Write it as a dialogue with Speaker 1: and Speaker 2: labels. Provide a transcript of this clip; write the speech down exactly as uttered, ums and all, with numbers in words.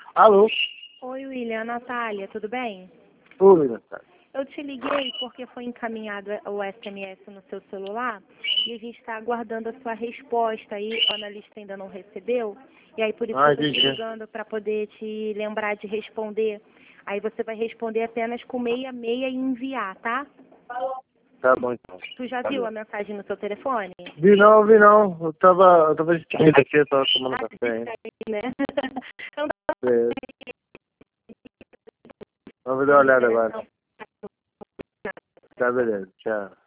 Speaker 1: Alô?
Speaker 2: Oi, William, Natália, tudo bem?
Speaker 1: Oi, Natália.
Speaker 2: Eu te liguei porque foi encaminhado o S M S no seu celular e a gente está aguardando a sua resposta aí, o analista ainda não recebeu, e aí por isso
Speaker 1: Ah,
Speaker 2: que eu estou te
Speaker 1: entendi.
Speaker 2: ligando para poder te lembrar de responder. Aí você vai responder apenas com meia meia e enviar, tá?
Speaker 1: Tá bom, então.
Speaker 2: Tu já viu a mensagem no seu telefone?
Speaker 1: Vi não, vi não. Eu tava, eu tava distraído aqui, eu tava tomando
Speaker 2: Ah,
Speaker 1: café ainda.
Speaker 2: né? Então,
Speaker 1: É, vamos dar uma olhada agora. Tá, beleza. Tchau.